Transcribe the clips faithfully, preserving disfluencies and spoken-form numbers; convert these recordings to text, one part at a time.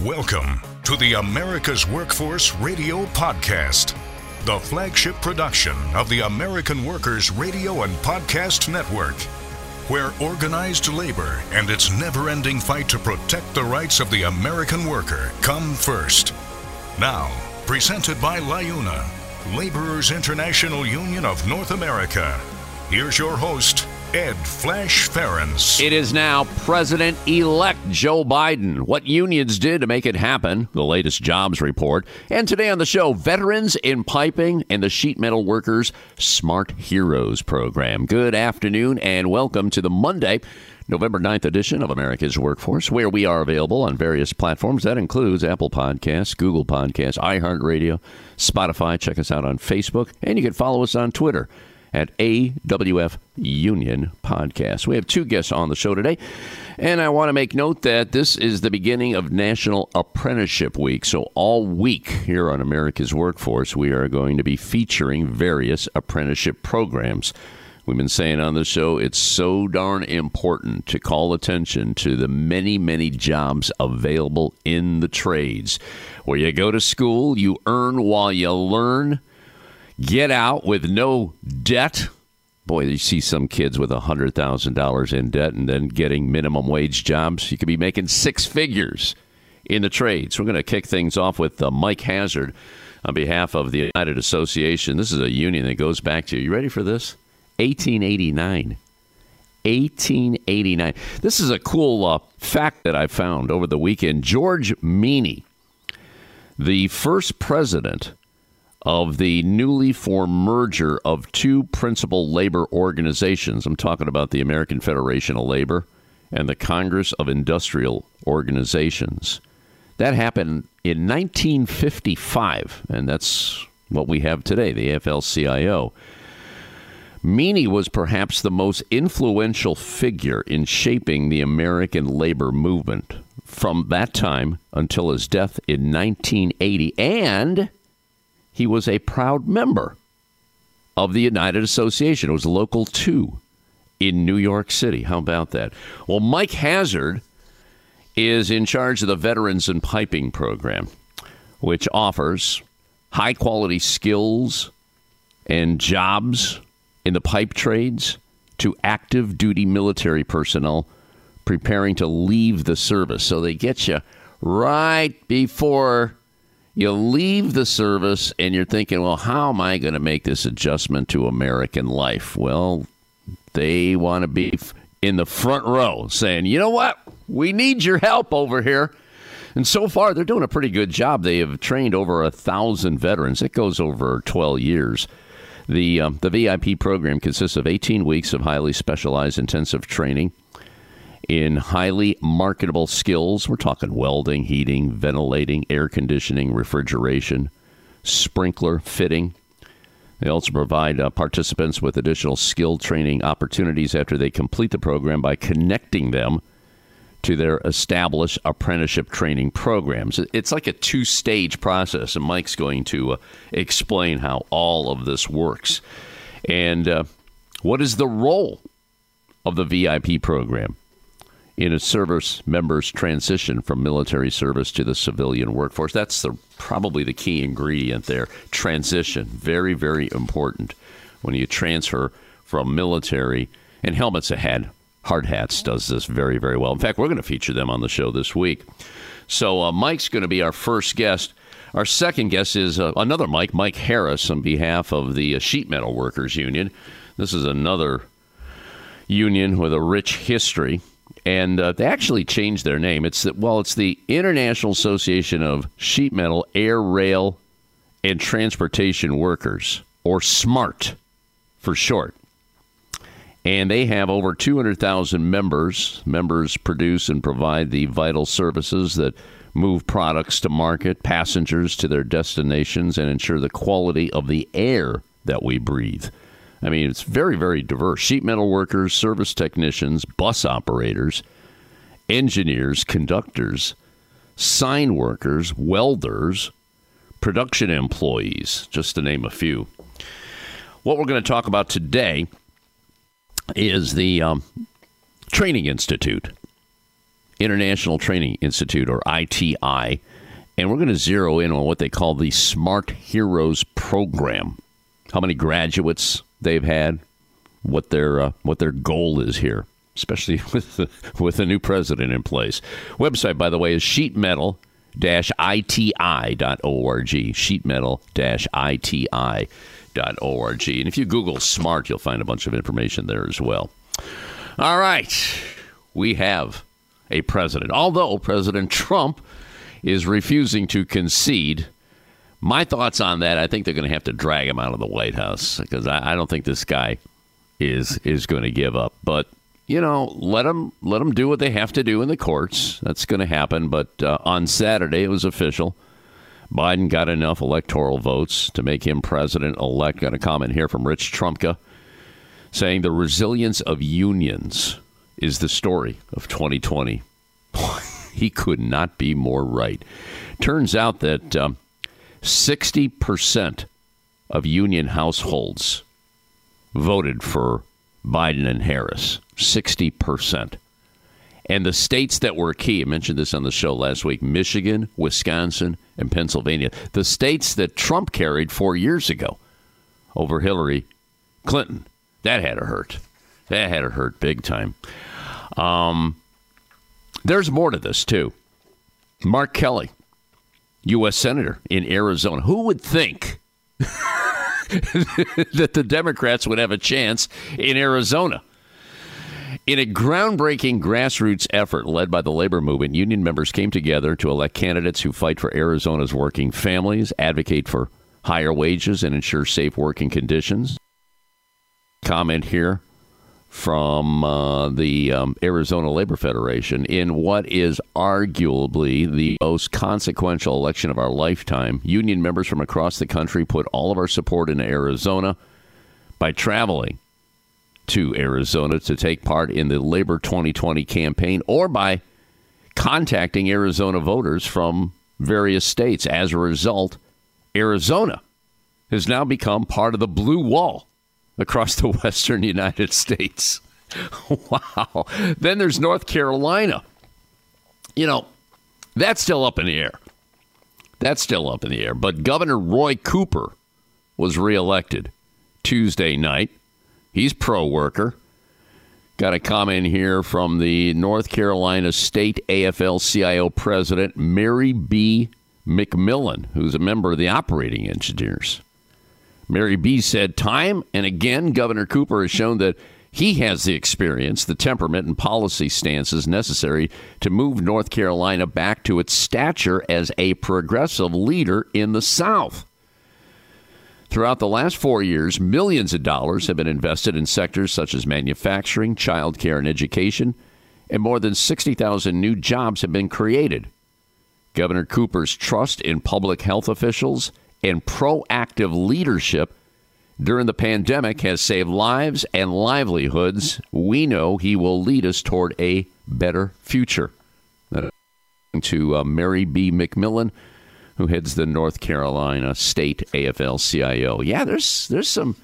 Welcome to the America's Workforce Radio Podcast, the flagship production of the American Workers Radio and Podcast Network, where organized labor and its never-ending fight to protect the rights of the American worker come first. Now, presented by LIUNA, Laborers International Union of North America. Here's your host, Ed Flash Ferens. It is now President-elect Joe Biden. What unions did to make it happen, the latest jobs report. And today on the show, veterans in piping and the sheet metal workers' Smart Heroes program. Good afternoon and welcome to the Monday, November ninth edition of America's Workforce, where we are available on various platforms. That includes Apple Podcasts, Google Podcasts, iHeartRadio, Spotify. Check us out on Facebook, and you can follow us on Twitter at A W F Union Podcast. We have two guests on the show today, and I want to make note that this is the beginning of National Apprenticeship Week. So all week here on America's Workforce, we are going to be featuring various apprenticeship programs. We've been saying on the show, it's so darn important to call attention to the many, many jobs available in the trades. Where you go to school, you earn while you learn, get out with no debt. Boy, you see some kids with one hundred thousand dollars in debt and then getting minimum wage jobs. You could be making six figures in the trades. We're going to kick things off with uh, Mike Hazard on behalf of the United Association. This is a union that goes back to, you ready for this? eighteen eighty-nine. eighteen eighty-nine. This is a cool uh, fact that I found over the weekend. George Meany, the first president of the newly formed merger of two principal labor organizations. I'm talking about the American Federation of Labor and the Congress of Industrial Organizations. That happened in nineteen fifty-five, and that's what we have today, the A F L C I O. Meany was perhaps the most influential figure in shaping the American labor movement from that time until his death in nineteen eighty, and he was a proud member of the United Association. It was Local two in New York City. How about that? Well, Mike Hazard is in charge of the Veterans in Piping program, which offers high-quality skills and jobs in the pipe trades to active duty military personnel preparing to leave the service. So they get you right before you leave the service and you're thinking, well, how am I going to make this adjustment to American life? Well, they want to be in the front row saying, you know what? We need your help over here. And so far, they're doing a pretty good job. They have trained over a thousand veterans. It goes over twelve years. The um, the V I P program consists of eighteen weeks of highly specialized intensive training in highly marketable skills. We're talking welding, heating, ventilating, air conditioning, refrigeration, sprinkler fitting. They also provide uh, participants with additional skill training opportunities after they complete the program by connecting them to their established apprenticeship training programs. It's like a two-stage process, and Mike's going to uh, explain how all of this works. And uh, what is the role of the V I P program in a service member's transition from military service to the civilian workforce? That's the probably the key ingredient there. Transition, very, very important when you transfer from military. And Helmets Ahead, Hard Hats does this very, very well. In fact, we're going to feature them on the show this week. So uh, Mike's going to be our first guest. Our second guest is uh, another Mike, Mike Harris, on behalf of the uh, Sheet Metal Workers Union. This is another union with a rich history. And uh, they actually changed their name. It's the, well, it's the International Association of Sheet Metal, Air, Rail, and Transportation Workers, or SMART for short. And they have over two hundred thousand members. Members produce and provide the vital services that move products to market, passengers to their destinations, and ensure the quality of the air that we breathe. I mean, it's very, very diverse. Sheet metal workers, service technicians, bus operators, engineers, conductors, sign workers, welders, production employees, just to name a few. What we're going to talk about today is the um, Training Institute. International Training Institute, or I T I, and we're going to zero in on what they call the Smart Heroes program. How many graduates they've had, what their uh, what their goal is here, especially with the, with a new president in place. Website, by the way, is sheet metal dash I T I dot org, sheet metal dash I T I dot org. And if you Google SMART, you'll find a bunch of information there as well. All right, we have a president. Although President Trump is refusing to concede, my thoughts on that, I think they're going to have to drag him out of the White House, because I, I don't think this guy is is going to give up. But, you know, let them, let them do what they have to do in the courts. That's going to happen. But uh, on Saturday, it was official. Biden got enough electoral votes to make him president-elect. Got a comment here from Rich Trumka saying the resilience of unions is the story of twenty twenty. He could not be more right. Turns out that um, sixty percent of union households voted for Biden and Harris. sixty percent. And the states that were key, I mentioned this on the show last week, Michigan, Wisconsin, and Pennsylvania, the states that Trump carried four years ago over Hillary Clinton, that had to hurt. That had to hurt big time. Um, there's more to this, too. Mark Kelly, U S Senator in Arizona. Who would think that the Democrats would have a chance in Arizona? In a groundbreaking grassroots effort led by the labor movement, union members came together to elect candidates who fight for Arizona's working families, advocate for higher wages, and ensure safe working conditions. Comment here from uh, the um, Arizona Labor Federation. In what is arguably the most consequential election of our lifetime, union members from across the country put all of our support into Arizona by traveling to Arizona to take part in the Labor twenty twenty campaign, or by contacting Arizona voters from various states. As a result, Arizona has now become part of the blue wall across the western United States. Wow. Then there's North Carolina. You know, that's still up in the air. That's still up in the air. But Governor Roy Cooper was reelected Tuesday night. He's pro-worker. Got a comment here from the North Carolina State A F L C I O president, Mary B. McMillan, who's a member of the operating engineers. Mary B. said, time and again, Governor Cooper has shown that he has the experience, the temperament, and policy stances necessary to move North Carolina back to its stature as a progressive leader in the South. Throughout the last four years, millions of dollars have been invested in sectors such as manufacturing, child care, and education, and more than sixty thousand new jobs have been created. Governor Cooper's trust in public health officials and proactive leadership during the pandemic has saved lives and livelihoods. We know he will lead us toward a better future. To uh, Mary B. McMillan, who heads the North Carolina State A F L C I O. Yeah, there's there's some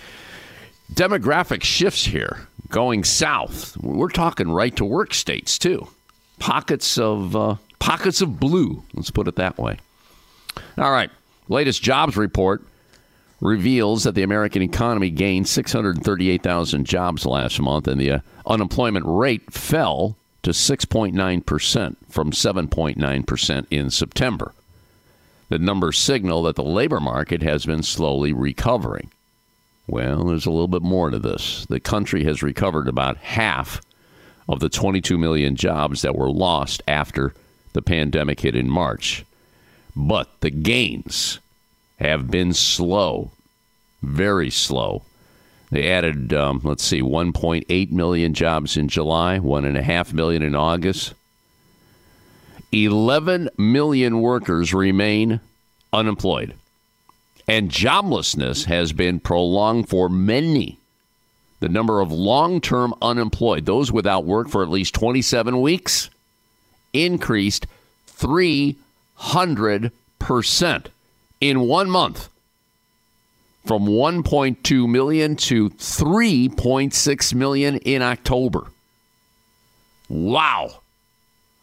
demographic shifts here going south. We're talking right to work states too. Pockets of uh, pockets of blue. Let's put it that way. All right. Latest jobs report reveals that the American economy gained six hundred thirty-eight thousand jobs last month, and the uh, unemployment rate fell to six point nine percent from seven point nine percent in September. The numbers signal that the labor market has been slowly recovering. Well, there's a little bit more to this. The country has recovered about half of the twenty-two million jobs that were lost after the pandemic hit in March. But the gains have been slow, very slow. They added, um, let's see, one point eight million jobs in July, one point five million in August. eleven million workers remain unemployed, and joblessness has been prolonged for many. The number of long-term unemployed, those without work for at least twenty-seven weeks, increased three hundred percent in one month, from one point two million to three point six million in October. Wow.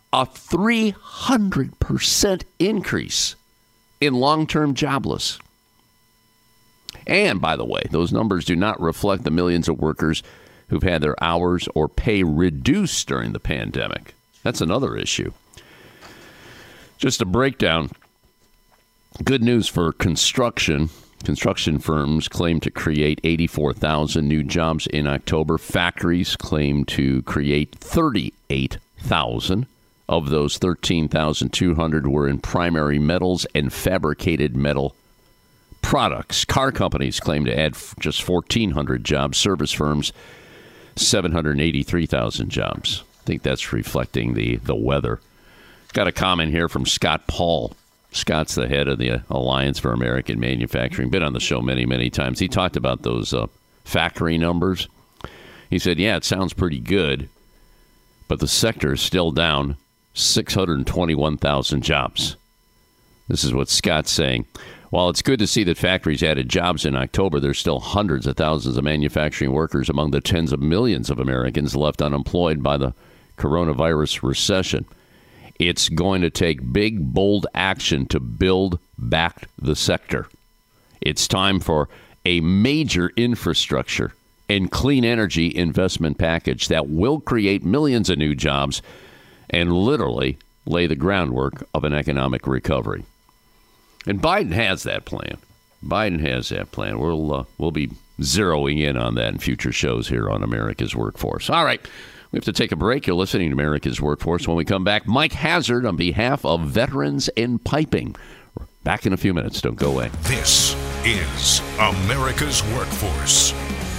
a three hundred percent increase in long-term jobless. And, by the way, those numbers do not reflect the millions of workers who've had their hours or pay reduced during the pandemic. That's another issue. Just a breakdown. Good news for construction. Construction firms claim to create eighty-four thousand new jobs in October. Factories claim to create thirty-eight thousand. Of those, thirteen thousand two hundred were in primary metals and fabricated metal products. Car companies claim to add just fourteen hundred jobs. Service firms, seven hundred eighty-three thousand jobs. I think that's reflecting the, the weather. Got a comment here from Scott Paul. Scott's the head of the Alliance for American Manufacturing. Been on the show many, many times. He talked about those uh, factory numbers. He said, yeah, it sounds pretty good, but the sector is still down six hundred twenty-one thousand jobs. This is what Scott's saying. While it's good to see that factories added jobs in October, there's still hundreds of thousands of manufacturing workers among the tens of millions of Americans left unemployed by the coronavirus recession. It's going to take big, bold action to build back the sector. It's time for a major infrastructure and clean energy investment package that will create millions of new jobs and literally lay the groundwork of an economic recovery. And Biden has that plan. Biden has that plan. We'll uh, we'll be zeroing in on that in future shows here on America's Workforce. All right. We have to take a break. You're listening to America's Workforce. When we come back, Mike Hazard on behalf of Veterans in Piping. Back in a few minutes. Don't go away. This is America's Workforce.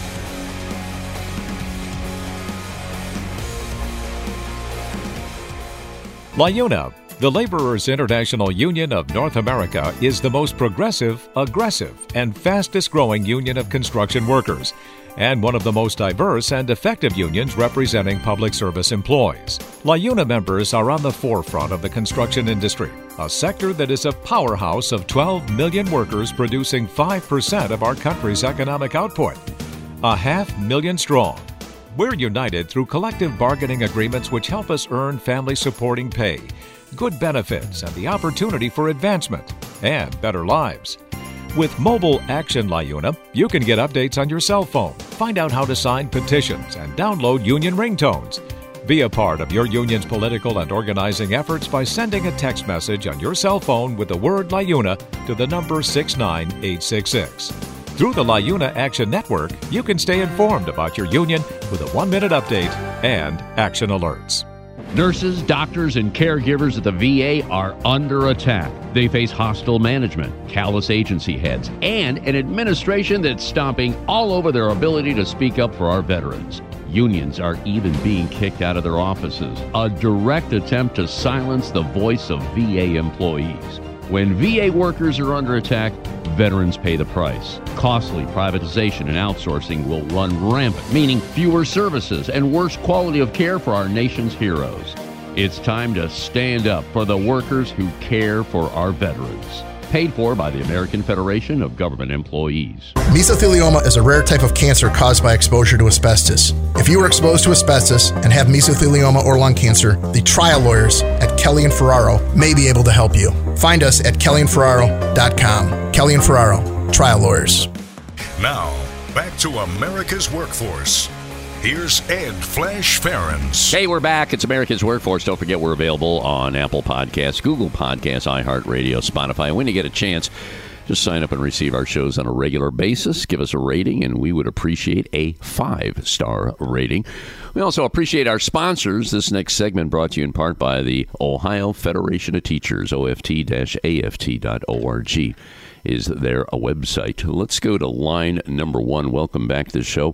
LIUNA, the Laborers International Union of North America, is the most progressive, aggressive, and fastest-growing union of construction workers, and one of the most diverse and effective unions representing public service employees. LIUNA members are on the forefront of the construction industry, a sector that is a powerhouse of twelve million workers producing five percent of our country's economic output. A half million strong. We're united through collective bargaining agreements which help us earn family-supporting pay, good benefits, and the opportunity for advancement and better lives. With Mobile Action LIUNA, you can get updates on your cell phone, find out how to sign petitions, and download union ringtones. Be a part of your union's political and organizing efforts by sending a text message on your cell phone with the word LIUNA to the number six nine eight six six. Through the LIUNA Action Network, you can stay informed about your union with a one-minute update and action alerts. Nurses, doctors, and caregivers at the V A are under attack. They face hostile management, callous agency heads, and an administration that's stomping all over their ability to speak up for our veterans. Unions are even being kicked out of their offices, a direct attempt to silence the voice of V A employees. When V A workers are under attack, veterans pay the price. Costly privatization and outsourcing will run rampant, meaning fewer services and worse quality of care for our nation's heroes. It's time to stand up for the workers who care for our veterans. Paid for by the American Federation of Government Employees. Mesothelioma is a rare type of cancer caused by exposure to asbestos. If you were exposed to asbestos and have mesothelioma or lung cancer, the trial lawyers at Kelly and Ferraro may be able to help you. Find us at kelly and ferraro dot com. Kelly and Ferraro, trial lawyers. Now, back to America's Workforce. Here's Ed Flash Ferens. Hey, we're back. It's America's Workforce. Don't forget we're available on Apple Podcasts, Google Podcasts, iHeartRadio, Spotify. When you get a chance, just sign up and receive our shows on a regular basis. Give us a rating, and we would appreciate a five-star rating. We also appreciate our sponsors. This next segment brought to you in part by the Ohio Federation of Teachers, O F T A F T dot org is their website. Let's go to line number one. Welcome back to the show.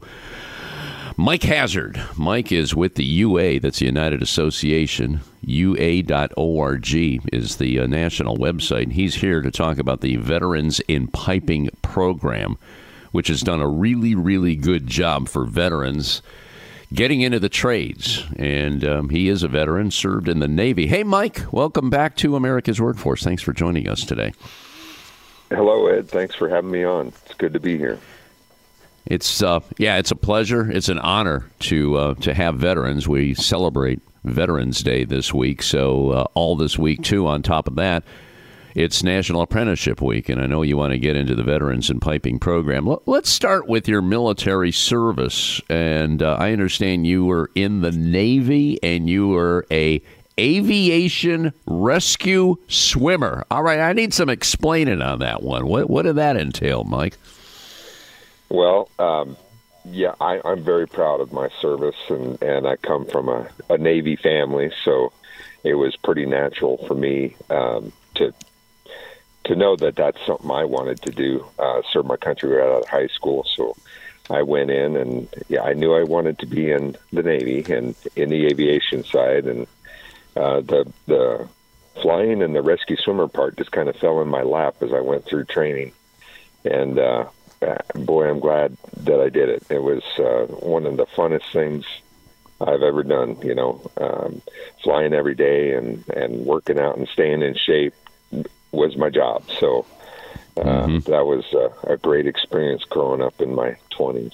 Mike Hazard. Mike is with the U A, that's the United Association. U A dot org is the uh, national website. He's here to talk about the Veterans in Piping program, which has done a really, really good job for veterans getting into the trades. And um, he is a veteran, served in the Navy. Hey, Mike, welcome back to America's Workforce. Thanks for joining us today. Hello, Ed. Thanks for having me on. It's good to be here. It's uh, yeah, it's a pleasure. It's an honor to uh, to have veterans. We celebrate Veterans Day this week, so uh, all this week too. On top of that, it's National Apprenticeship Week, and I know you want to get into the Veterans in Piping program. Let's start with your military service, and uh, I understand you were in the Navy, and you were a aviation rescue swimmer. All right, I need some explaining on that one. What what did that entail, Mike? Well, um, yeah, I, I'm very proud of my service, and, and I come from a, a Navy family, so it was pretty natural for me um, to to know that that's something I wanted to do, uh, serve my country right out of high school. So I went in, and yeah, I knew I wanted to be in the Navy and in the aviation side, and uh, the the flying and the rescue swimmer part just kind of fell in my lap as I went through training, and uh, boy, I'm glad that I did it. It was uh, one of the funnest things I've ever done, you know, um, flying every day and, and working out and staying in shape was my job. So uh, mm-hmm. that was a, a great experience growing up in my twenties.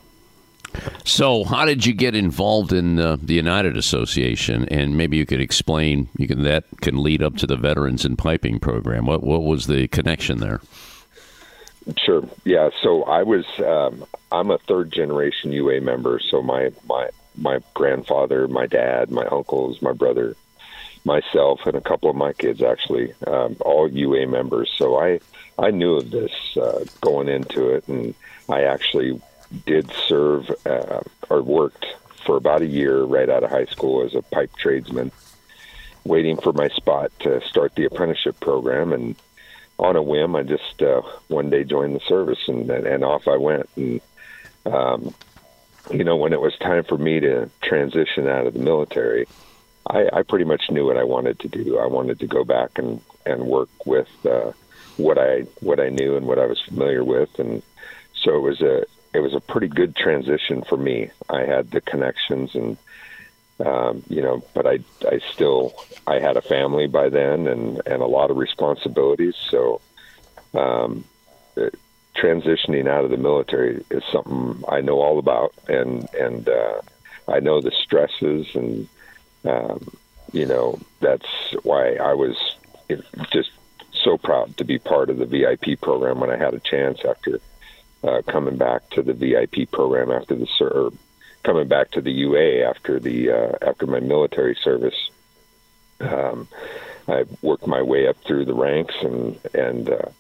So how did you get involved in uh, the United Association? And maybe you could explain, you can that can lead up to the Veterans in Piping program. What what was the connection there? Sure. Yeah. So I was, um, I'm a third generation U A member. So my, my, my grandfather, my dad, my uncles, my brother, myself, and a couple of my kids actually, um, all U A members. So I, I knew of this, uh, going into it, and I actually did serve, uh, or worked for about a year right out of high school as a pipe tradesman, waiting for my spot to start the apprenticeship program. And on a whim, I just uh, one day joined the service, and, and, and off I went. And, um, you know, when it was time for me to transition out of the military, I, I pretty much knew what I wanted to do. I wanted to go back and, and work with uh, what I what I knew and what I was familiar with. And so it was a it was a pretty good transition for me. I had the connections, and Um, you know, but I, I still, I had a family by then, and, and a lot of responsibilities. So, um, transitioning out of the military is something I know all about, and, and, uh, I know the stresses, and, um, you know, that's why I was just so proud to be part of the V I P program when I had a chance after, uh, coming back to the V I P program after the ser- coming back to the U A after the uh, after my military service. Um, I worked my way up through the ranks, and and uh,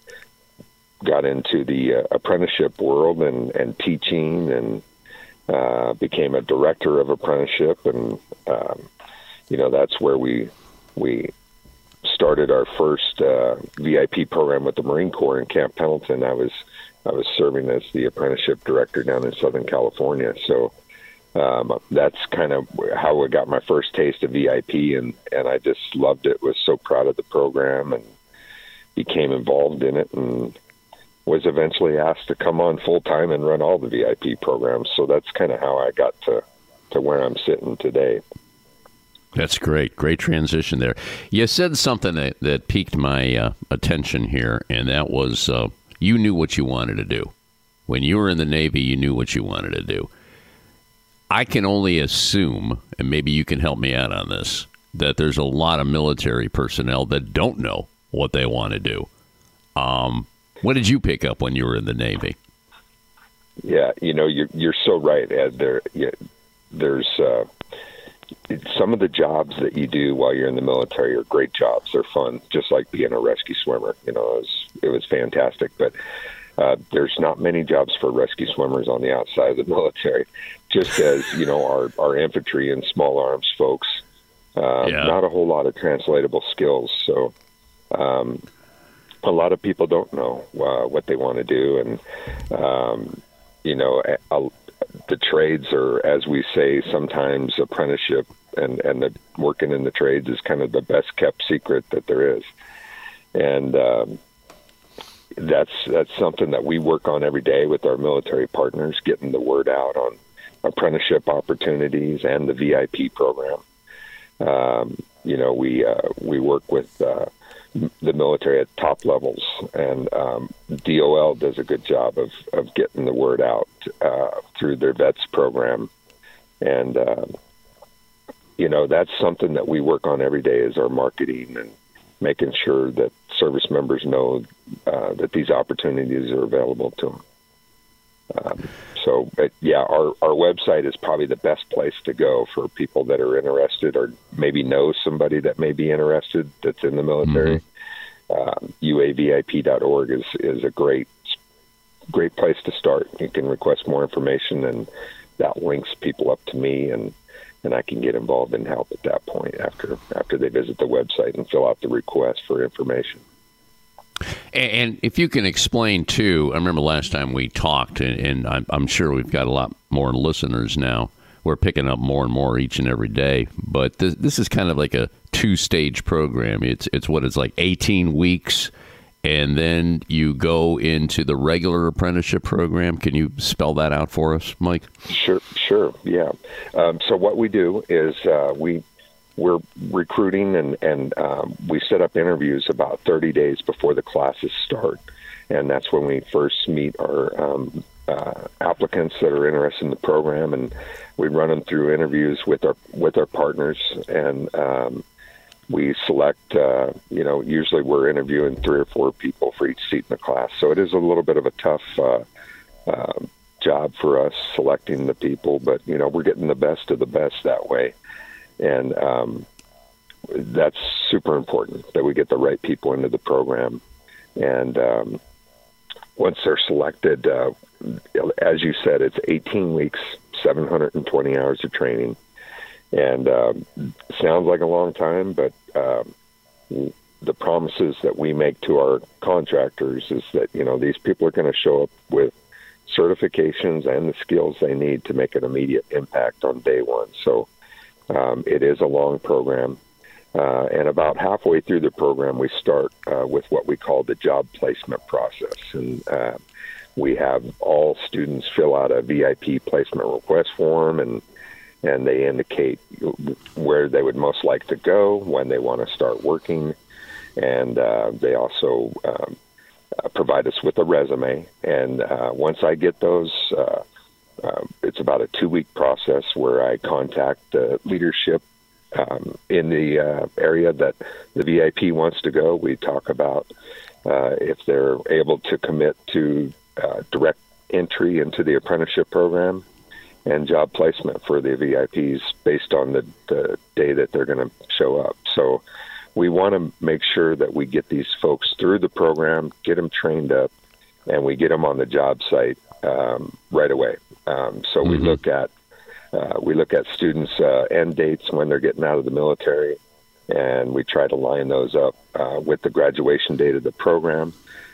got into the uh, apprenticeship world and, and teaching, and uh, became a director of apprenticeship. And um, you know, that's where we we started our first uh, V I P program with the Marine Corps in Camp Pendleton. I was I was serving as the apprenticeship director down in Southern California. So Um, that's kind of how I got my first taste of V I P, and, and I just loved it, was so proud of the program, and became involved in it, and was eventually asked to come on full-time and run all the V I P programs. So that's kind of how I got to, to where I'm sitting today. That's great. Great transition there. You said something that, that piqued my uh, attention here, and that was uh, you knew what you wanted to do. When you were in the Navy, you knew what you wanted to do. I can only assume, and maybe you can help me out on this, that there's a lot of military personnel that don't know what they want to do. Um, what did you pick up when you were in the Navy? Yeah, you know, you're, you're so right, Ed. There, yeah, there's uh, some of the jobs that you do while you're in the military are great jobs. They're fun, just like being a rescue swimmer. You know, it was, it was fantastic. But uh, there's not many jobs for rescue swimmers on the outside of the military. Just as, you know, our, our infantry and small arms folks, uh, yeah. not a whole lot of translatable skills. So um, a lot of people don't know uh, what they want to do. And, um, you know, a, the trades are, as we say, sometimes apprenticeship and, and the working in the trades is kind of the best kept secret that there is. And um, that's, that's something that we work on every day with our military partners, getting the word out on apprenticeship opportunities and the V I P program. Um, you know, we uh, we work with uh, the military at top levels, and um, D O L does a good job of, of getting the word out uh, through their vets program. And, uh, you know, that's something that we work on every day is our marketing and making sure that service members know uh, that these opportunities are available to them. Um, so, but yeah, our, our website is probably the best place to go for people that are interested or maybe know somebody that may be interested that's in the military. Mm-hmm. um, U A V I P dot org is, is a great, great place to start. You can request more information, and that links people up to me, and, and I can get involved in help at that point after, after they visit the website and fill out the request for information. And if you can explain, too, I remember last time we talked, and I'm sure we've got a lot more listeners now. We're picking up more and more each and every day. But this, this is kind of like a two-stage program. It's it's what it's like eighteen weeks, and then you go into the regular apprenticeship program. Can you spell that out for us, Mike? Sure, sure, yeah. Um, so what we do is uh, we... We're recruiting, and, and um, we set up interviews about thirty days before the classes start. And that's when we first meet our um, uh, applicants that are interested in the program, and we run them through interviews with our with our partners. And um, we select, uh, you know, usually we're interviewing three or four people for each seat in the class. So it is a little bit of a tough uh, uh, job for us selecting the people, but, you know, we're getting the best of the best that way. And um, that's super important that we get the right people into the program. And um, once they're selected, uh, as you said, it's eighteen weeks, seven hundred twenty hours of training. And um, sounds like a long time, but um, the promises that we make to our contractors is that, you know, these people are going to show up with certifications and the skills they need to make an immediate impact on day one. So Um, it is a long program, uh, and about halfway through the program, we start uh, with what we call the job placement process, and uh, we have all students fill out a V I P placement request form, and and they indicate where they would most like to go, when they want to start working, and uh, they also um, uh, provide us with a resume. And uh, once I get those, uh, Uh, it's about a two-week process where I contact the leadership um, in the uh, area that the V I P wants to go. We talk about uh, if they're able to commit to uh, direct entry into the apprenticeship program and job placement for the V I Ps based on the, the day that they're going to show up. So we want to make sure that we get these folks through the program, get them trained up, and we get them on the job site um, right away. Um, so mm-hmm. we look at uh, we look at students' uh, end dates when they're getting out of the military, and we try to line those up uh, with the graduation date of the program.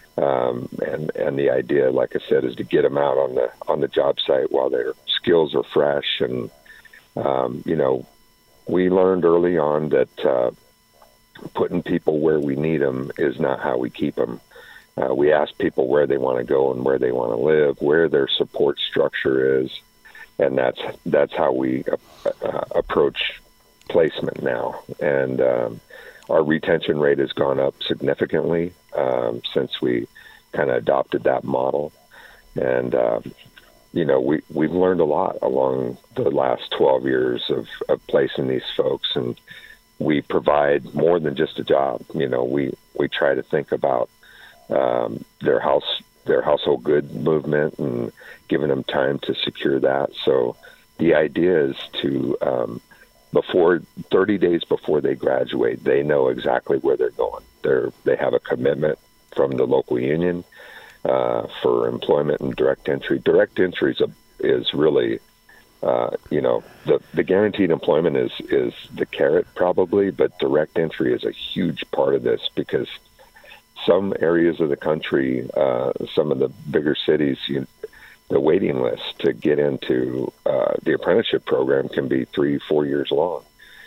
Um, and and the idea, like I said, is to get them out on the on the job site while their skills are fresh. And um, you know, we learned early on that uh, putting people where we need them is not how we keep them. Uh, we ask people where they want to go and where they want to live, where their support structure is, and that's that's how we uh, approach placement now. And um, our retention rate has gone up significantly um, since we kind of adopted that model. And uh, you know, we we've learned a lot along the last twelve years of, of placing these folks, and we provide more than just a job. You know, we we try to think about Um, their house, their household good movement, and giving them time to secure that. So the idea is to, um, before thirty days before they graduate, they know exactly where they're going. They're, they have a commitment from the local union uh, for employment and direct entry. Direct entry is, a, is really, uh, you know, the, the guaranteed employment is, is the carrot probably, but direct entry is a huge part of this, because some areas of the country, uh, some of the bigger cities, you, the waiting list to get into uh, the apprenticeship program can be three, four years long.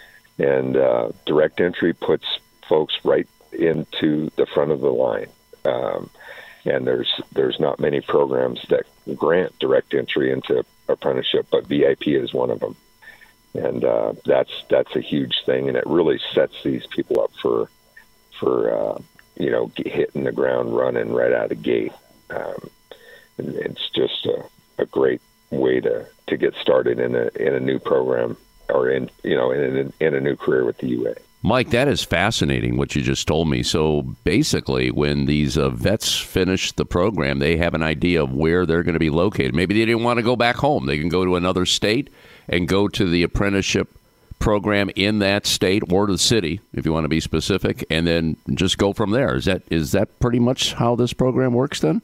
And uh, direct entry puts folks right into the front of the line. Um, and there's there's not many programs that grant direct entry into apprenticeship, but V I P is one of them. and uh, that's that's a huge thing, and it really sets these people up for for uh, you know hitting the ground running right out of the gate. Um, and it's just a, a great way to, to get started in a in a new program or in you know in a, in a new career with the U A. Mike, that is fascinating what you just told me. So basically, when these uh, vets finish the program, they have an idea of where they're going to be located. Maybe they didn't want to go back home. They can go to another state and go to the apprenticeship program in that state or the city, if you want to be specific, and then just go from there. Is that is that pretty much how this program works then?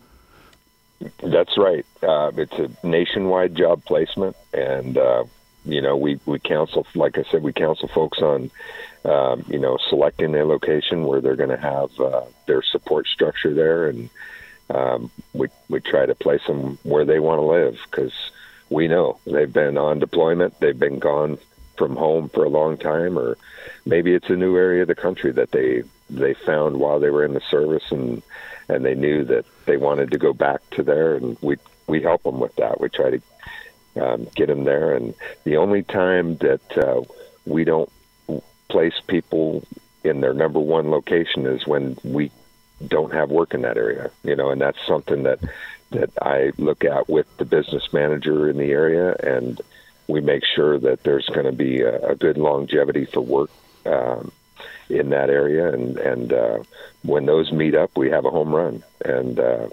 That's right. Uh, it's a nationwide job placement, and uh, you know we, we counsel, like I said, we counsel folks on um, you know selecting their location where they're going to have uh, their support structure there, and um, we we try to place them where they want to live, because we know they've been on deployment, they've been gone from home for a long time, or maybe it's a new area of the country that they they found while they were in the service, and and they knew that they wanted to go back to there, and we we help them with that. We try to um, get them there, and the only time that uh, we don't place people in their number one location is when we don't have work in that area, you know, and that's something that that I look at with the business manager in the area, and we make sure that there's going to be a, a good longevity for work um, in that area, and and uh, when those meet up, we have a home run and uh,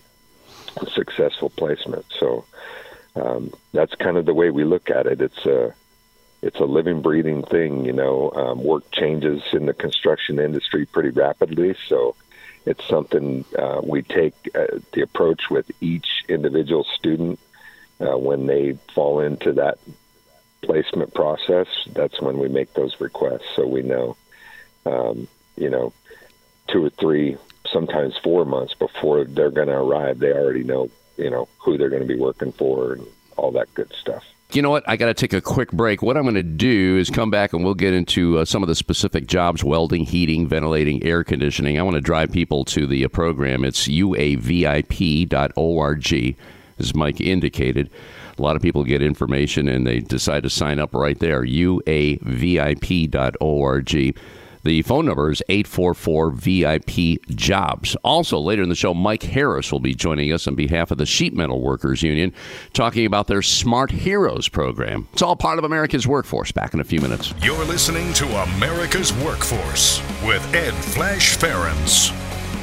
a successful placement. So um, that's kind of the way we look at it. It's a it's a living, breathing thing. You know, um, work changes in the construction industry pretty rapidly, so it's something uh, we take uh, the approach with each individual student uh, when they fall into that placement process. That's when we make those requests, so we know, um, you know, two or three, sometimes four months before they're going to arrive, they already know, you know, who they're going to be working for and all that good stuff. You know what? I got to take a quick break. What I'm going to do is come back and we'll get into uh, some of the specific jobs: welding, heating, ventilating, air conditioning. I want to drive people to the uh, program. It's U A V I P dot org, as Mike indicated. A lot of people get information and they decide to sign up right there, U A V I P dot org. The phone number is eight four four V I P jobs. Also, later in the show, Mike Harris will be joining us on behalf of the Sheet Metal Workers Union, talking about their Smart Heroes program. It's all part of America's Workforce. Back in a few minutes. You're listening to America's Workforce with Ed Flash Ferens.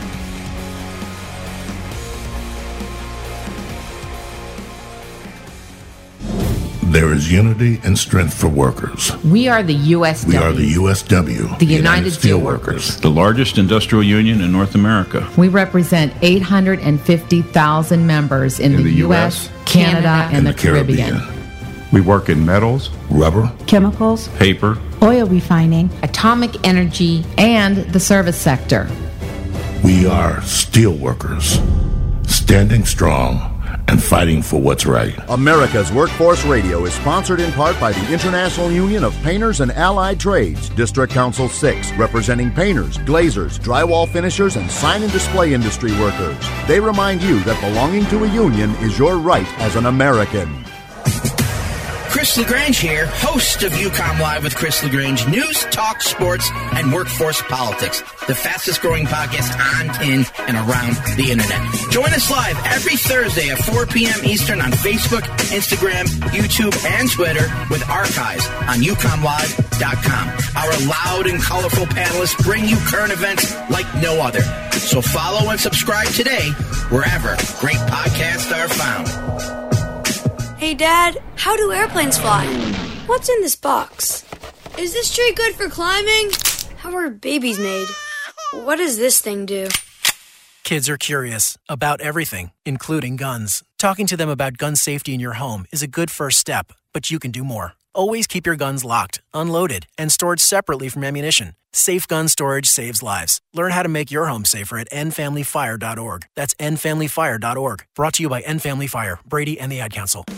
There is unity and strength for workers. We are the U S W. We are the U S W. The, the United, United Steelworkers. The largest industrial union in North America. We represent eight hundred fifty thousand members in, in the, the U S, Canada, Canada and, and the, the Caribbean. Caribbean. We work in metals, rubber, chemicals, paper, oil refining, atomic energy, and the service sector. We are steelworkers, standing strong and fighting for what's right. America's Workforce Radio is sponsored in part by the International Union of Painters and Allied Trades, District Council six, representing painters, glazers, drywall finishers, and sign and display industry workers. They remind you that belonging to a union is your right as an American. Chris LaGrange here, host of UCOM Live with Chris LaGrange, news, talk, sports, and workforce politics, the fastest growing podcast on, in, and around the internet. Join us live every Thursday at four p.m. Eastern on Facebook, Instagram, YouTube, and Twitter with archives on U COM live dot com. Our loud and colorful panelists bring you current events like no other. So follow and subscribe today wherever great podcasts are found. Hey, Dad, how do airplanes fly? What's in this box? Is this tree good for climbing? How are babies made? What does this thing do? Kids are curious about everything, including guns. Talking to them about gun safety in your home is a good first step, but you can do more. Always keep your guns locked, unloaded, and stored separately from ammunition. Safe gun storage saves lives. Learn how to make your home safer at end family fire dot org. That's end family fire dot org. Brought to you by End Family Fire, Brady, and the Ad Council.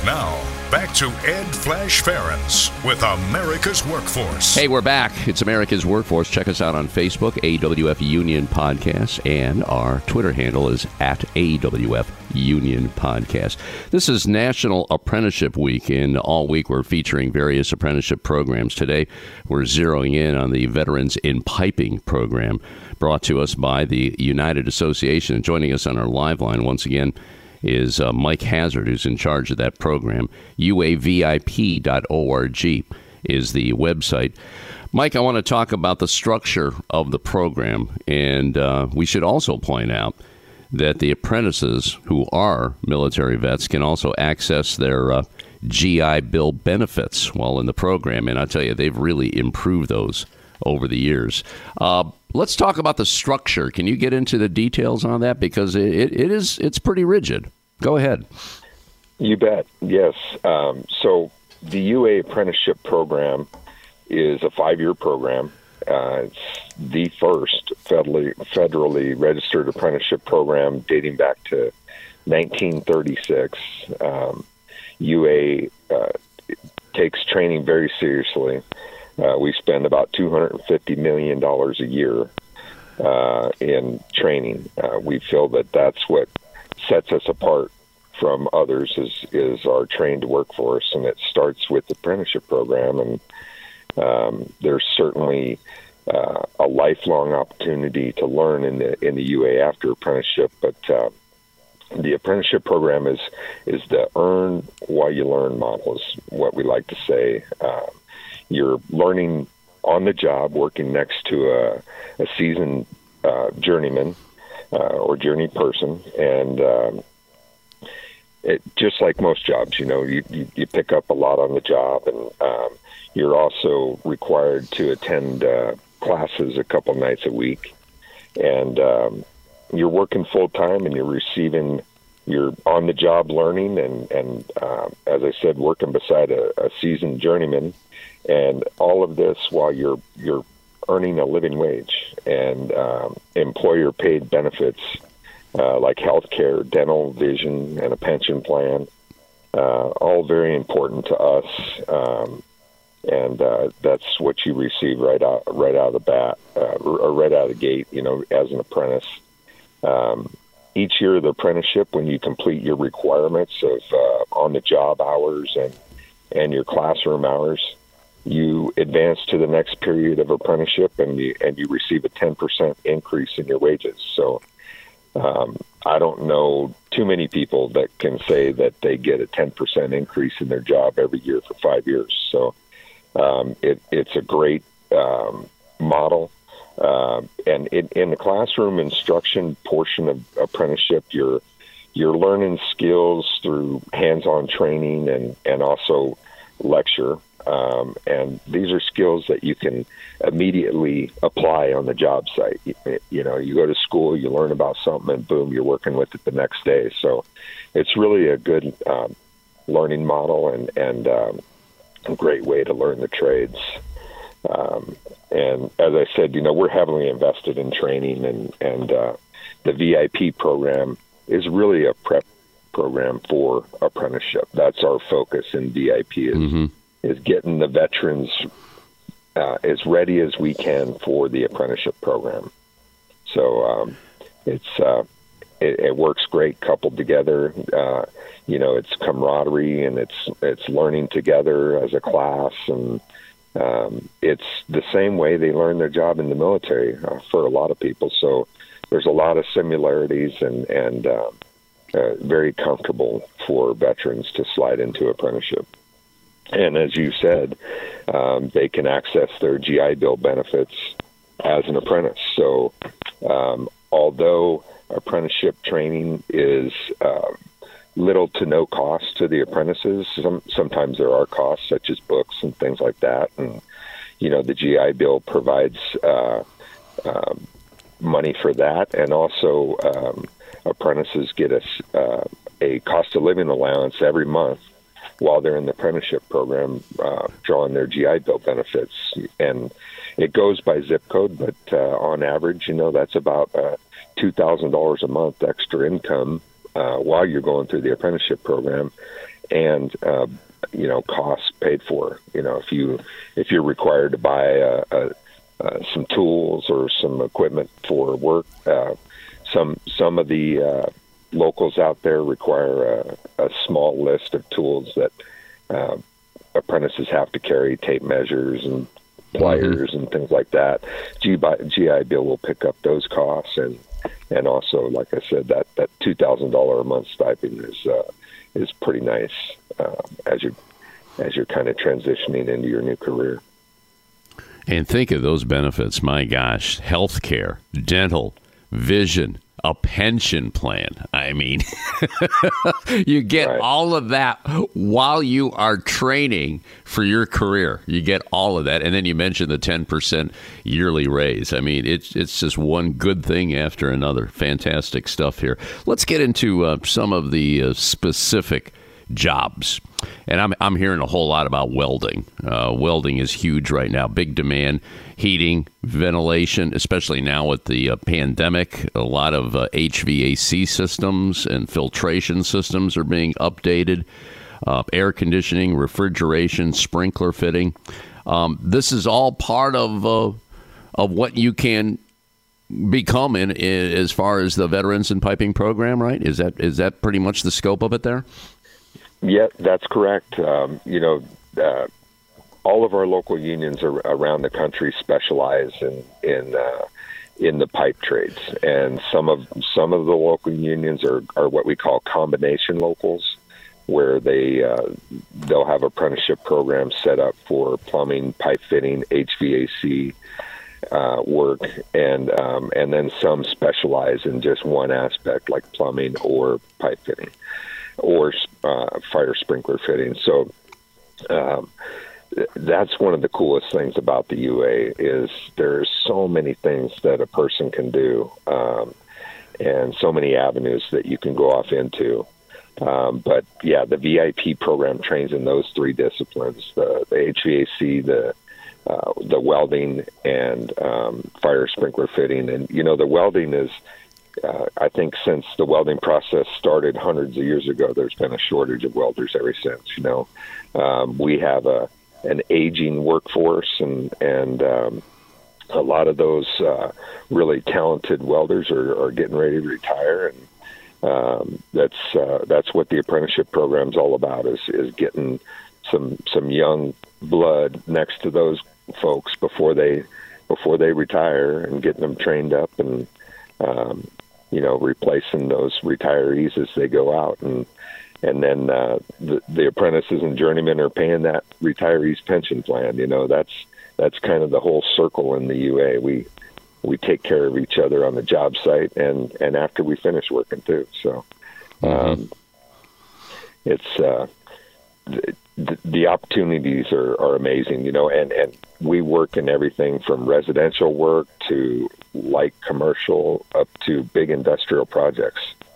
Now, back to Ed Flash Ferens with America's Workforce. Hey, we're back. It's America's Workforce. Check us out on Facebook, A W F Union Podcast, and our Twitter handle is at A W F Union Podcast. This is National Apprenticeship Week, and all week we're featuring various apprenticeship programs. Today, we're zeroing in on the Veterans in Piping program, brought to us by the United Association. And joining us on our live line once again is uh, Mike Hazard, who's in charge of that program. U A V I P dot org is the website. Mike, I want to talk about the structure of the program, and uh, we should also point out that the apprentices who are military vets can also access their uh, G I Bill benefits while in the program, and I'll tell you, they've really improved those over the years. Uh, let's talk about the structure. Can you get into the details on that? Because it, it, it is, it's pretty rigid. Go ahead. You bet. Yes. Um, so the U A Apprenticeship Program is a five-year program. Uh, it's the first federally, federally registered apprenticeship program dating back to nineteen thirty-six. Um, U A uh, takes training very seriously. Uh, we spend about two hundred fifty million dollars a year uh, in training. Uh, we feel that that's what sets us apart from others is, is our trained workforce, and it starts with the apprenticeship program. And um, there's certainly uh, a lifelong opportunity to learn in the in the U A after apprenticeship, but uh, the apprenticeship program is is the earn while you learn model, is what we like to say. Uh, You're learning on the job, working next to a, a seasoned uh, journeyman uh, or journey person, and um, it, just like most jobs, you know, you, you, you pick up a lot on the job, and um, you're also required to attend uh, classes a couple nights a week, and um, you're working full time, and you're receiving your on-the-job learning, and, and uh, as I said, working beside a, a seasoned journeyman. And all of this while you're you're earning a living wage, and um, employer-paid benefits uh, like health care, dental, vision, and a pension plan, uh, all very important to us. Um, and uh, that's what you receive right out right out of the bat, uh, or right out of the gate. You know, as an apprentice. Um, each year of the apprenticeship, when you complete your requirements of uh, on-the-job hours and and your classroom hours, you advance to the next period of apprenticeship, and you and you receive a ten percent increase in your wages. So um, I don't know too many people that can say that they get a ten percent increase in their job every year for five years. So um, it, it's a great um, model. Uh, and in, in the classroom instruction portion of apprenticeship, you're you're learning skills through hands-on training and, and also lecture. Um, and these are skills that you can immediately apply on the job site. You, you know, you go to school, you learn about something, and boom, you're working with it the next day. So it's really a good um, learning model and, and um, a great way to learn the trades. Um, and as I said, you know, we're heavily invested in training, and, and uh, the V I P program is really a prep program for apprenticeship. That's our focus in V I P is, mm-hmm. is getting the veterans uh, as ready as we can for the apprenticeship program. So um, it's uh, it, it works great coupled together. Uh, you know, it's camaraderie, and it's it's learning together as a class, and um, it's the same way they learn their job in the military uh, for a lot of people. So there's a lot of similarities, and and uh, uh, very comfortable for veterans to slide into apprenticeship. And as you said, um, they can access their G I Bill benefits as an apprentice. So um, although apprenticeship training is uh, little to no cost to the apprentices, some, sometimes there are costs such as books and things like that. And, you know, the G I Bill provides uh, um, money for that. And also um, apprentices get a, uh, a cost of living allowance every month while they're in the apprenticeship program, uh, drawing their G I Bill benefits. And it goes by zip code, but uh, on average, you know, that's about uh, two thousand dollars a month extra income uh, while you're going through the apprenticeship program. and uh, you know, costs paid for. You know, if you if you're required to buy a, a, uh, some tools or some equipment for work, uh, some some of the uh, locals out there require a, a small list of tools that uh, apprentices have to carry, tape measures and pliers mm-hmm. and things like that. G I Bill will pick up those costs, and and also, like I said, that that two thousand dollar a month stipend is uh, is pretty nice uh, as you as you're kind of transitioning into your new career. And think of those benefits. My gosh, health care, dental, vision, a pension plan. I mean, you get right. all of that while you are training for your career. You get all of that. And then you mentioned the ten percent yearly raise. I mean, it's it's just one good thing after another. Fantastic stuff here. Let's get into uh, some of the uh, specific jobs. And I'm I'm hearing a whole lot about welding. Uh, welding is huge right now. Big demand. Heating, ventilation, especially now with the uh, pandemic. A lot of uh, H V A C systems and filtration systems are being updated. Uh, air conditioning, refrigeration, sprinkler fitting. Um, this is all part of uh, of what you can become in, in as far as the Veterans in Piping program, right? Is that is that pretty much the scope of it there? Yeah, that's correct. Um, you know, uh, all of our local unions are, around the country specialize in in uh, in the pipe trades, and some of some of the local unions are, are what we call combination locals, where they uh, they'll have apprenticeship programs set up for plumbing, pipe fitting, H V A C uh, work, and um, and then some specialize in just one aspect, like plumbing or pipe fitting, or uh, fire sprinkler fitting. So um, that's one of the coolest things about the U A is there's so many things that a person can do, um, and so many avenues that you can go off into. Um, but yeah, the V I P program trains in those three disciplines: the, the H V A C, the uh, the welding, and um, fire sprinkler fitting. And you know, the welding is. Uh, I think since the welding process started hundreds of years ago, there's been a shortage of welders ever since. You know, um, we have a an aging workforce, and and um, a lot of those uh, really talented welders are, are getting ready to retire, and um, that's uh, that's what the apprenticeship program is all about: is is getting some some young blood next to those folks before they before they retire, and getting them trained up and. Um, you know, replacing those retirees as they go out, and and then uh, the, the apprentices and journeymen are paying that retiree's pension plan. You know, that's that's kind of the whole circle in the U A. We we take care of each other on the job site, and, and after we finish working too. So um, mm-hmm. it's uh, the, the opportunities are, are amazing. You know, and, and we work in everything from residential work to light commercial up to big industrial projects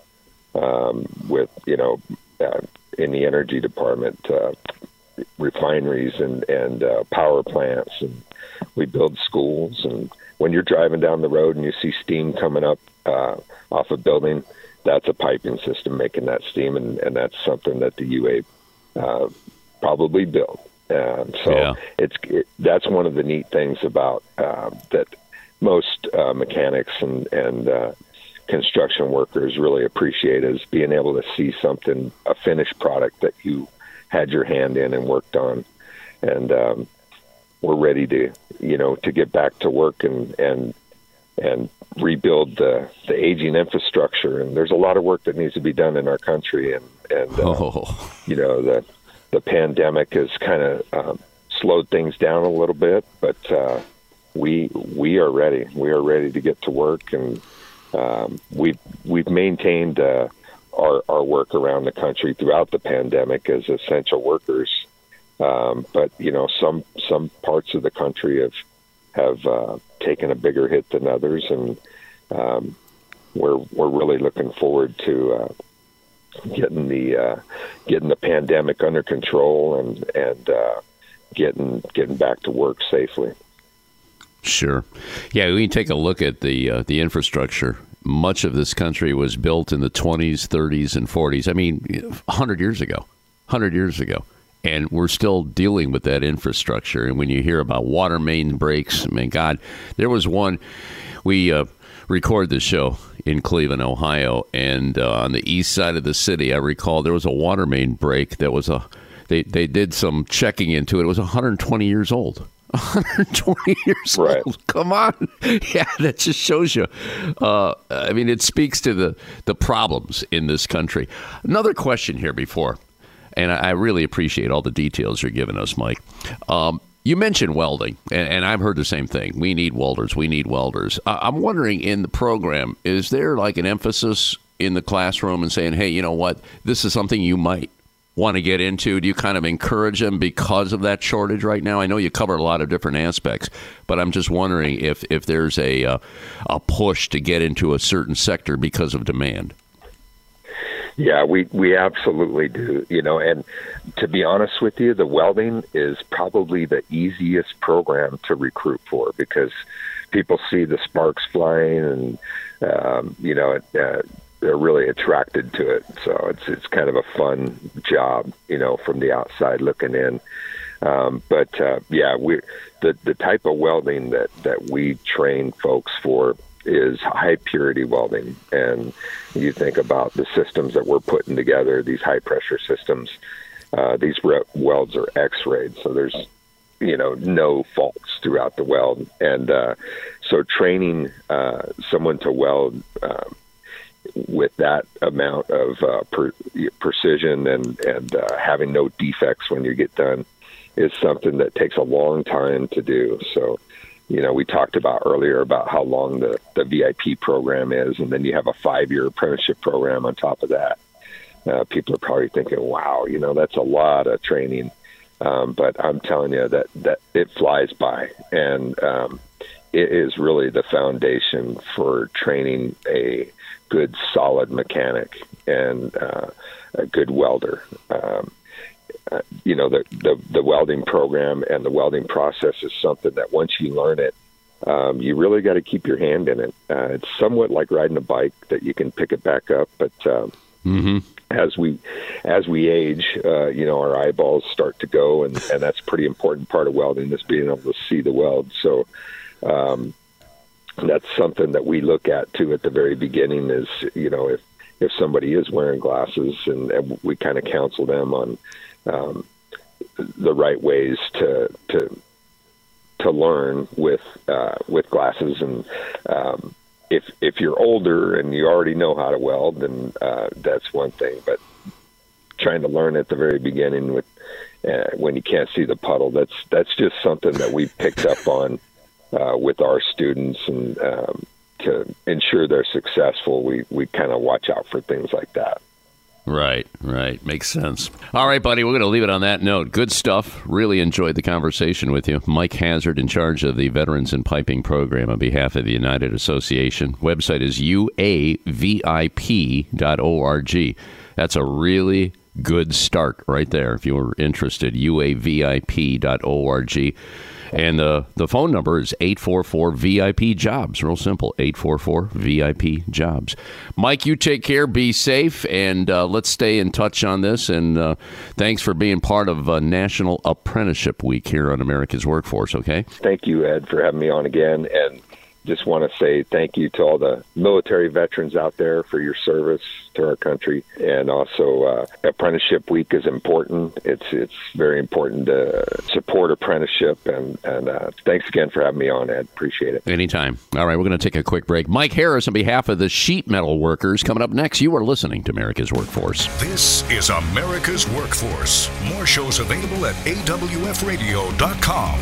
um, with, you know, uh, in the energy department, uh, refineries and, and uh, power plants, and we build schools. And when you're driving down the road and you see steam coming up uh, off a building, that's a piping system making that steam, and, and that's something that the U A uh, probably built. Um, so yeah. it's it, that's one of the neat things about uh, that most uh, mechanics and, and uh, construction workers really appreciate, is being able to see something, a finished product that you had your hand in and worked on. And um, we're ready to, you know, to get back to work and, and, and rebuild the, the aging infrastructure. And there's a lot of work that needs to be done in our country. And, and uh, oh. you know, the, the pandemic has kind of um, slowed things down a little bit, but uh, we we are ready. We are ready to get to work, and um, we've we've maintained uh, our our work around the country throughout the pandemic as essential workers. Um, but you know, some some parts of the country have have uh, taken a bigger hit than others, and um, we're we're really looking forward to uh, getting the uh, getting the pandemic under control and and uh, getting getting back to work safely. Sure. Yeah, we can take a look at the uh, the infrastructure. Much of this country was built in the twenties, thirties, and forties. I mean, one hundred years ago. hundred years ago. And we're still dealing with that infrastructure. And when you hear about water main breaks, I mean, God, there was one, we uh, record the show in Cleveland, Ohio, and uh, on the east side of the city, I recall there was a water main break that was a, they, they did some checking into it. It was one hundred twenty years old. one hundred twenty years right. old. Come on. Yeah, that just shows you. Uh, I mean, it speaks to the, the problems in this country. Another question here before. And I really appreciate all the details you're giving us, Mike. Um, you mentioned welding, and, and I've heard the same thing. We need welders. We need welders. Uh, I'm wondering, in the program, is there like an emphasis in the classroom and saying, hey, you know what, this is something you might want to get into? Do you kind of encourage them because of that shortage right now? I know you cover a lot of different aspects, but I'm just wondering if, if there's a, uh, a push to get into a certain sector because of demand. Yeah, we, we absolutely do, you know, and to be honest with you, the welding is probably the easiest program to recruit for because people see the sparks flying and, um, you know, uh, they're really attracted to it. So it's it's kind of a fun job, you know, from the outside looking in. Um, but, uh, yeah, we the, the type of welding that, that we train folks for is high purity welding. And you think about the systems that we're putting together, these high pressure systems, uh, these re- welds are X-rayed. So there's, you know, no faults throughout the weld. And uh, so training uh, someone to weld uh, with that amount of uh, per- precision and, and uh, having no defects when you get done is something that takes a long time to do. So, you know, we talked about earlier about how long the, the V I P program is, and then you have a five-year apprenticeship program on top of that. Uh, people are probably thinking, wow, you know, that's a lot of training. Um, but I'm telling you that, that it flies by, and um, it is really the foundation for training a good, solid mechanic and uh, a good welder. Um, Uh, you know, the, the the welding program and the welding process is something that once you learn it, um, you really got to keep your hand in it. Uh, it's somewhat like riding a bike that you can pick it back up. But uh, mm-hmm. as we as we age, uh, you know, our eyeballs start to go, and, and that's a pretty important part of welding, is being able to see the weld. So um, that's something that we look at, too, at the very beginning is, you know, if, if somebody is wearing glasses, and, and we kind of counsel them on Um, the right ways to to to learn with uh, with glasses, and um, if if you're older and you already know how to weld, then uh, that's one thing. But trying to learn at the very beginning with uh, when you can't see the puddle, that's that's just something that we picked up on uh, with our students, and um, to ensure they're successful, we we kind of watch out for things like that. Right, right. Makes sense. All right, buddy, we're going to leave it on that note. Good stuff. Really enjoyed the conversation with you. Mike Hazard, in charge of the Veterans in Piping program on behalf of the United Association. Website is U A V I P dot org. That's a really good start right there if you were interested. U A V I P dot org. And the, the phone number is eight four four V I P jobs. Real simple, eight four four V I P jobs. Mike, you take care, be safe, and uh, let's stay in touch on this. And uh, thanks for being part of uh, National Apprenticeship Week here on America's Workforce, okay? Thank you, Ed, for having me on again. And just want to say thank you to all the military veterans out there for your service to our country. And also, uh, Apprenticeship Week is important. It's it's very important to support apprenticeship. And, and uh, thanks again for having me on, Ed. Appreciate it. Anytime. All right, we're going to take a quick break. Mike Harris, on behalf of the sheet metal workers, coming up next. You are listening to America's Workforce. This is America's Workforce. More shows available at A W F radio dot com.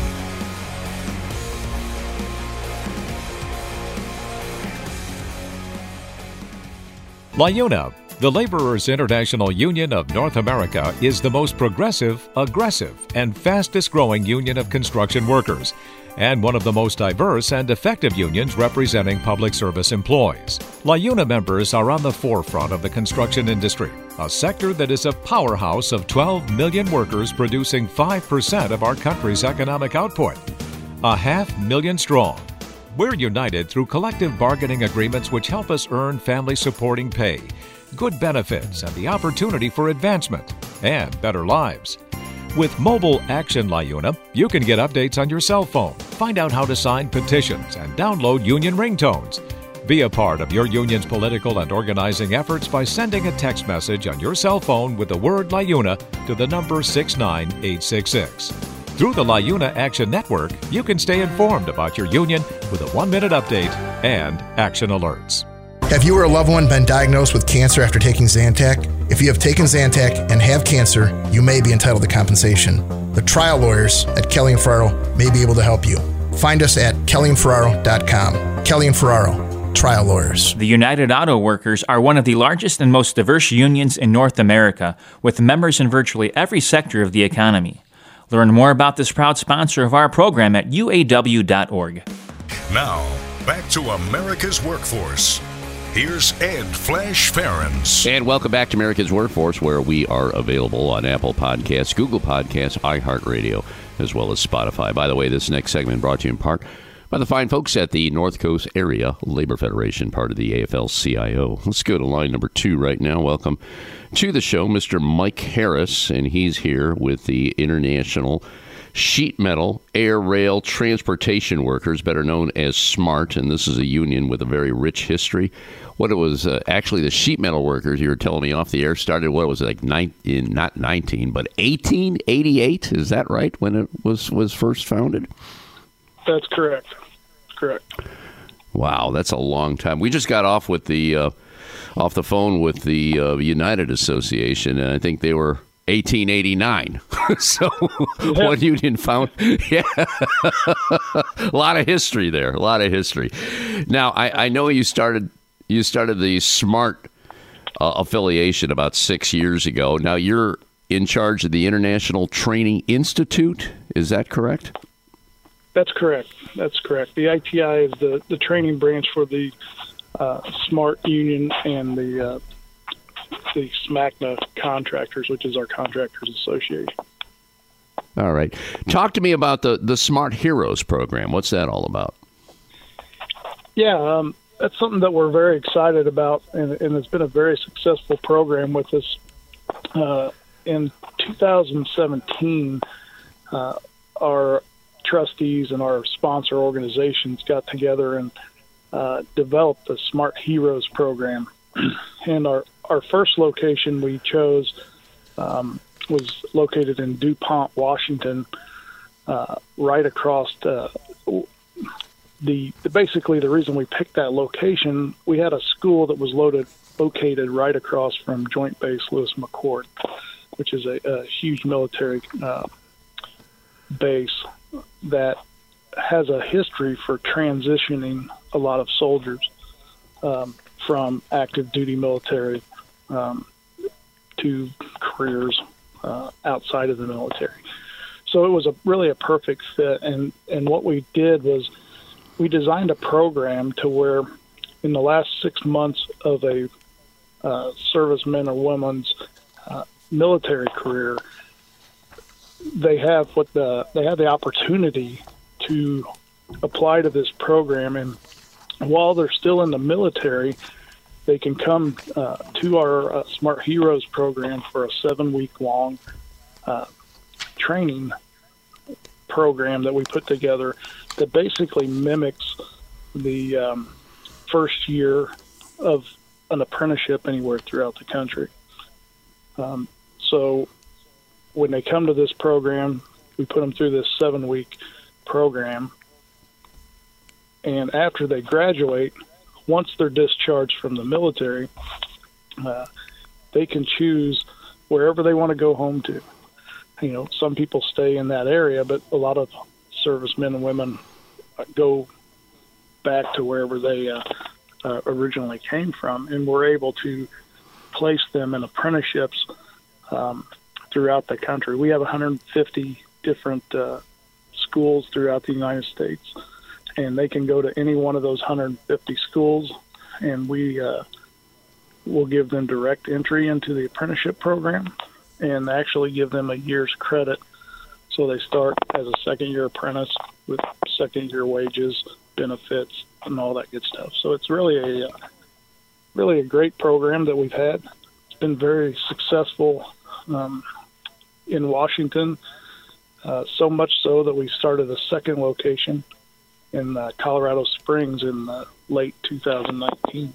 LIUNA, the Laborers International Union of North America, is the most progressive, aggressive, and fastest-growing union of construction workers, and one of the most diverse and effective unions representing public service employees. LIUNA members are on the forefront of the construction industry, a sector that is a powerhouse of twelve million workers producing five percent of our country's economic output. A half million strong. We're united through collective bargaining agreements which help us earn family-supporting pay, good benefits, and the opportunity for advancement. and better lives. With Mobile Action LiUNA, you can get updates on your cell phone, find out how to sign petitions, and download union ringtones. Be a part of your union's political and organizing efforts by sending a text message on your cell phone with the word LiUNA to the number six nine eight six six. Through the LiUNA Action Network, you can stay informed about your union with a one-minute update and action alerts. Have you or a loved one been diagnosed with cancer after taking Zantac? If you have taken Zantac and have cancer, you may be entitled to compensation. The trial lawyers at Kelly and Ferraro may be able to help you. Find us at kelly and ferraro dot com. Kelly and Ferraro, trial lawyers. The United Auto Workers are one of the largest and most diverse unions in North America, with members in virtually every sector of the economy. Learn more about this proud sponsor of our program at U A W dot org. Now, back to America's Workforce. Here's Ed Flash Ferens. And welcome back to America's Workforce, where we are available on Apple Podcasts, Google Podcasts, iHeartRadio, as well as Spotify. By the way, this next segment brought to you in part by the fine folks at the North Coast Area Labor Federation, part of the A F L C I O. Let's go to line number two right now. Welcome to the show, Mister Mike Harris, and he's here with the International Sheet Metal Air Rail Transportation Workers, better known as SMART, and this is a union with a very rich history. What it was, uh, actually, the sheet metal workers, you were telling me off the air, started, what was it, like, nine, in, not nineteen, but eighteen eighty-eight, is that right, when it was, was first founded? That's correct. Correct. Wow, that's a long time. We just got off with the, uh, off the phone with the uh, United Association, and I think they were eighteen eighty-nine. So yeah. One union found, yeah, a lot of history there, a lot of history. Now, I, I know you started you started the SMART uh, affiliation about six years ago. Now you're in charge of the International Training Institute. Is that correct? That's correct. That's correct. The I T I is the, the training branch for the uh, SMART union and the uh, the SMACNA contractors, which is our contractors association. All right. Talk to me about the, the Smart Heroes program. What's that all about? Yeah, um, that's something that we're very excited about, and, and it's been a very successful program with us. Uh, in two thousand seventeen, uh, our trustees and our sponsor organizations got together and uh, developed the Smart Heroes program. And our, our first location we chose um, was located in DuPont, Washington, uh, right across uh, the, the basically the reason we picked that location, we had a school that was loaded, located right across from Joint Base Lewis McChord, which is a, a huge military uh, base that has a history for transitioning a lot of soldiers um, from active duty military um, to careers uh, outside of the military. So it was a really a perfect fit. And, and what we did was we designed a program to where in the last six months of a uh, serviceman or woman's uh, military career, they have what the they have the opportunity to apply to this program, and while they're still in the military, they can come uh, to our uh, Smart Heroes program for a seven-week-long uh, training program that we put together that basically mimics the um, first year of an apprenticeship anywhere throughout the country. Um, so when they come to this program, we put them through this seven-week program. And after they graduate, once they're discharged from the military, uh, they can choose wherever they want to go home to. You know, some people stay in that area, but a lot of servicemen and women go back to wherever they uh, uh, originally came from, and we're able to place them in apprenticeships um, throughout the country. We have one hundred fifty different uh, schools throughout the United States, and they can go to any one of those one hundred fifty schools, and we uh, will give them direct entry into the apprenticeship program and actually give them a year's credit. So they start as a second-year apprentice with second-year wages, benefits, and all that good stuff. So it's really a really a great program that we've had. It's been very successful um, in Washington, uh, so much so that we started a second location in uh, Colorado Springs in uh, late two thousand nineteen.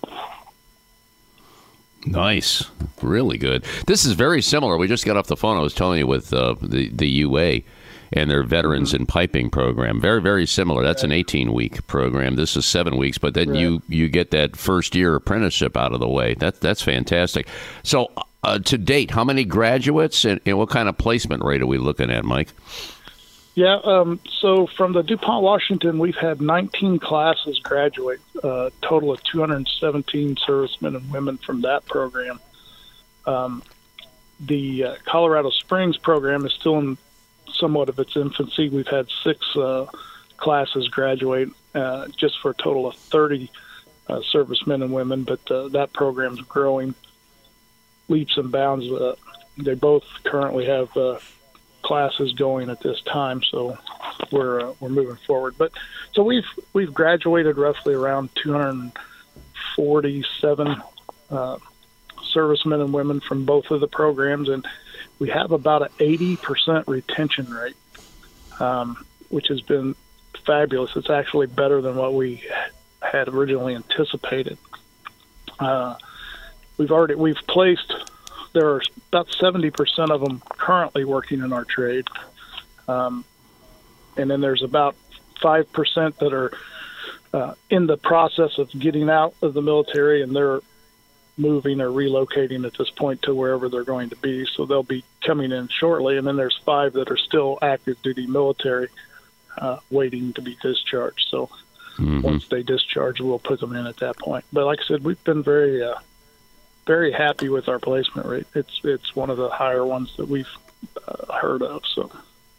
Nice. Really good. This is very similar. We just got off the phone. I was telling you with uh, the, the U A and their Veterans in Piping program. Very, very similar. That's an eighteen-week program. This is seven weeks, but then right. you, you get that first-year apprenticeship out of the way. That, that's fantastic. So uh, to date, how many graduates and, and what kind of placement rate are we looking at, Mike? Yeah, um, so from the DuPont, Washington, we've had nineteen classes graduate, a uh, total of two hundred seventeen servicemen and women from that program. Um, the uh, Colorado Springs program is still in somewhat of its infancy. We've had six uh, classes graduate, uh, just for a total of thirty uh, servicemen and women, but uh, that program's growing leaps and bounds. Uh, they both currently have uh, classes going at this time, so we're uh, we're moving forward. But so we've we've graduated roughly around two hundred forty-seven uh, servicemen and women from both of the programs, and we have about an eighty percent retention rate, um, which has been fabulous. It's actually better than what we had originally anticipated. Uh, we've already we've placed. There are about seventy percent of them currently working in our trade. Um, and then there's about five percent that are uh, in the process of getting out of the military, and they're moving or relocating at this point to wherever they're going to be. So they'll be coming in shortly. And then there's five that are still active duty military uh, waiting to be discharged. So mm-hmm. once they discharge, we'll put them in at that point. But like I said, we've been very... Uh, very happy with our placement rate. It's it's one of the higher ones that we've uh, heard of. So,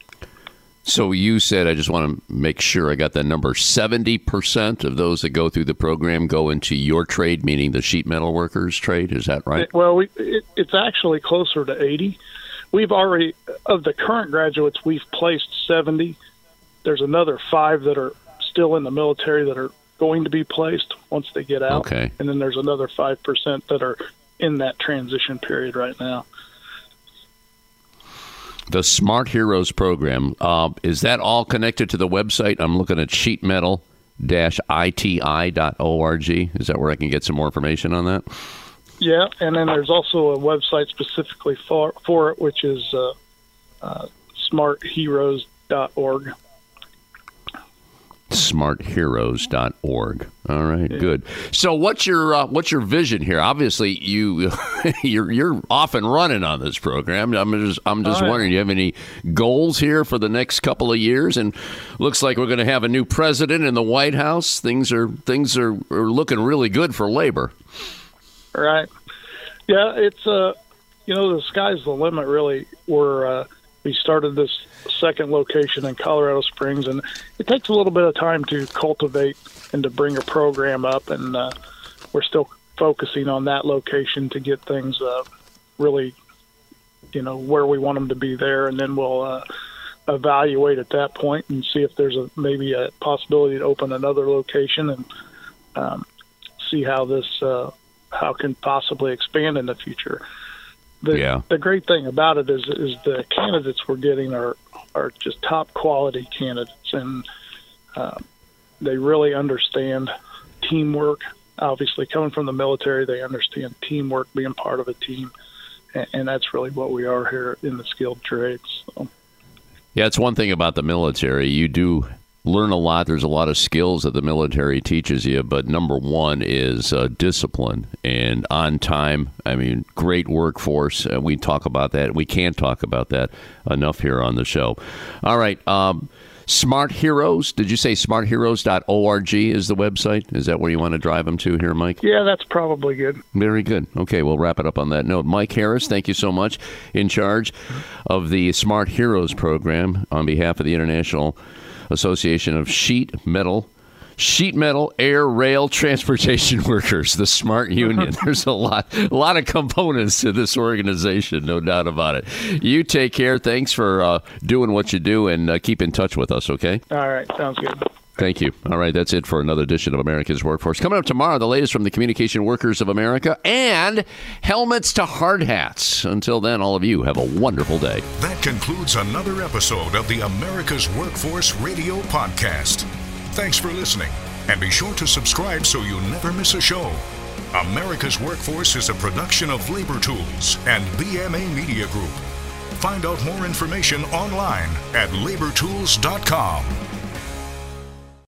so you said, I just want to make sure I got that number. seventy percent of those that go through the program go into your trade, meaning the sheet metal workers trade. Is that right? It, well, we, it, it's actually closer to eighty. We've already, of the current graduates, we've placed seventy. There's another five that are still in the military that are going to be placed once they get out. Okay. And then there's another five percent that are in that transition period right now. The Smart Heroes program, uh, is that all connected to the website? I'm looking at sheet metal dash I T I dot org. Is that where I can get some more information on that? Yeah, and then there's also a website specifically for, for it, which is uh, uh, smart heroes dot org. smart heroes dot org. All right, yeah. Good. So, what's your uh, what's your vision here? Obviously, you you're you're off and running on this program. I'm just I'm just right. wondering, do you have any goals here for the next couple of years? And looks like we're going to have a new president in the White House. Things are things are, are looking really good for labor. Right. Yeah, it's uh, you know, the sky's the limit. Really, we're uh, we started this second location in Colorado Springs, and it takes a little bit of time to cultivate and to bring a program up, and uh, we're still focusing on that location to get things uh, really, you know, where we want them to be there, and then we'll uh, evaluate at that point and see if there's a maybe a possibility to open another location and um, see how this uh, how can possibly expand in the future. The, yeah. the great thing about it is is the candidates we're getting are are just top quality candidates, and uh, they really understand teamwork. Obviously, coming from the military, they understand teamwork, being part of a team, and, and that's really what we are here in the skilled trades. So. Yeah, it's one thing about the military. You do learn a lot. There's a lot of skills that the military teaches you, but number one is uh, discipline and on time. I mean, great workforce. Uh, we talk about that. We can't talk about that enough here on the show. All right. Um, Smart Heroes. Did you say smart heroes dot org is the website? Is that where you want to drive them to here, Mike? Yeah, that's probably good. Very good. Okay, we'll wrap it up on that note. Mike Harris, thank you so much, in charge of the Smart Heroes program on behalf of the International Association of Sheet Metal, Sheet Metal, Air, Rail, Transportation Workers, the SMART Union. There's a lot, a lot of components to this organization, no doubt about it. You take care. Thanks for uh, doing what you do, and uh, keep in touch with us, okay? All right. Sounds good. Thank you. All right, that's it for another edition of America's Workforce. Coming up tomorrow, the latest from the Communication Workers of America and helmets to hard hats. Until then, all of you have a wonderful day. That concludes another episode of the America's Workforce Radio Podcast. Thanks for listening, and be sure to subscribe so you never miss a show. America's Workforce is a production of Labor Tools and B M A Media Group. Find out more information online at labor tools dot com.